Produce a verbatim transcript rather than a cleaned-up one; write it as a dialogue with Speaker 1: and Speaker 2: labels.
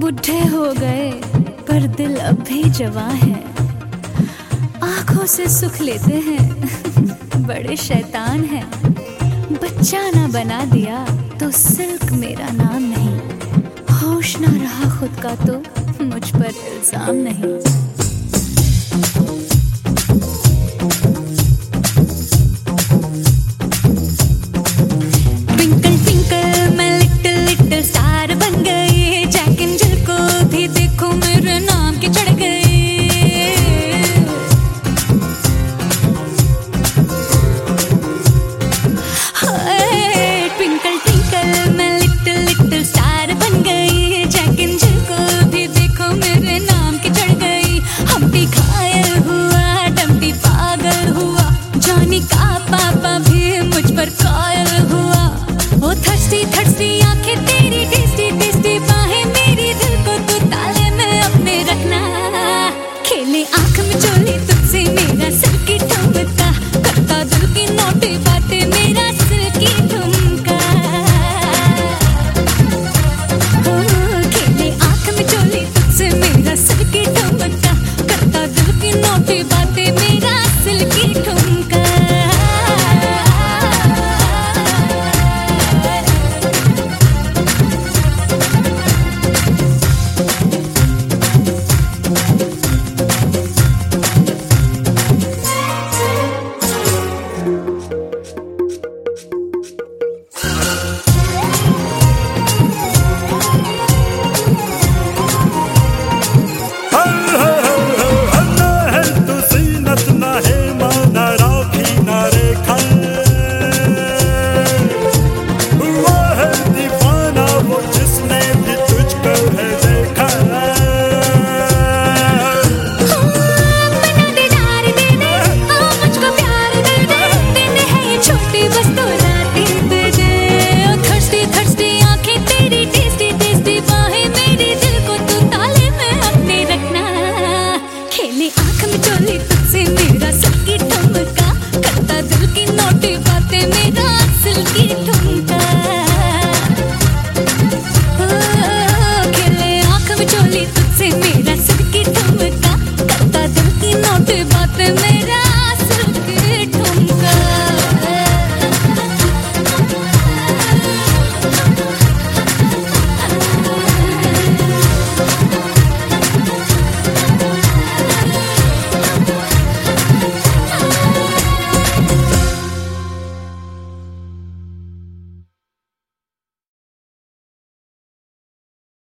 Speaker 1: बुढ़े हो गए पर दिल अब भी जवां है। आंखों से सुख लेते हैं बड़े शैतान हैं। बच्चा ना बना दिया तो सिल्क मेरा नाम नहीं। होश ना रहा खुद का तो मुझ पर इल्जाम नहीं।
Speaker 2: मेरा सिल्की ठुमका करता दिल की नोटी बातें मेरा सिल्की ठुमका।